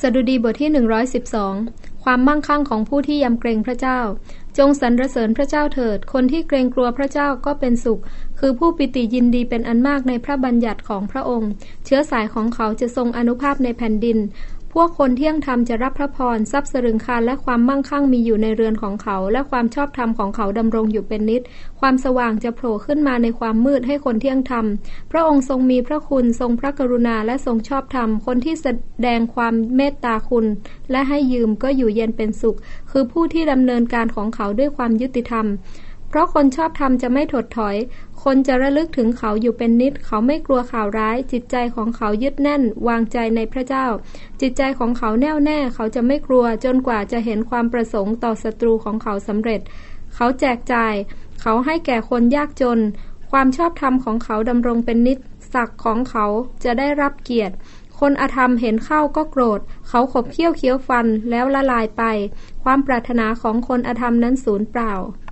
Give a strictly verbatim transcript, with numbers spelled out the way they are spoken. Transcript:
สดุดีบทที่หนึ่งร้อยสิบสองความมั่งคั่งของผู้ที่ยำเกรงพระเจ้าจงสรรเสริญพระเจ้าเถิดคนที่เกรงกลัวพระเจ้าก็เป็นสุขคือผู้ปิติยินดีเป็นอันมากในพระบัญญัติของพระองค์เชื้อสายของเขาจะทรงอานุภาพในแผ่นดินพวกคนเที่ยงธรรมจะรับพระพรทรัพย์สรึงคารและความมั่งคั่งมีอยู่ในเรือนของเขาและความชอบธรรมของเขาดำรงอยู่เป็นนิจความสว่างจะโผล่ขึ้นมาในความมืดให้คนเที่ยงธรรมพระองค์ทรงมีพระคุณทรงพระกรุณาและทรงชอบธรรมคนที่แสดงความเมตตาคุณและให้ยืมก็อยู่เย็นเป็นสุขคือผู้ที่ดำเนินการของเขาด้วยความยุติธรรมเพราะคนชอบธรรมจะไม่ถดถอยคนจะระลึกถึงเขาอยู่เป็นนิจเขาไม่กลัวข่าวร้ายจิตใจของเขายึดแน่นวางใจในพระเจ้าจิตใจของเขาแน่วแน่เขาจะไม่กลัวจนกว่าจะเห็นความประสงค์ต่อศัตรูของเขาสำเร็จเขาแจกจ่ายเขาให้แก่คนยากจนความชอบธรรมของเขาดำรงเป็นนิจศักดิ์ของเขาจะได้รับเกียรติคนอธรรมเห็นเข้าก็โกรธเขาขบเคี้ยวเคี้ยวฟันแล้วละลายไปความปรารถนาของคนอธรรมนั้นสูญเปล่า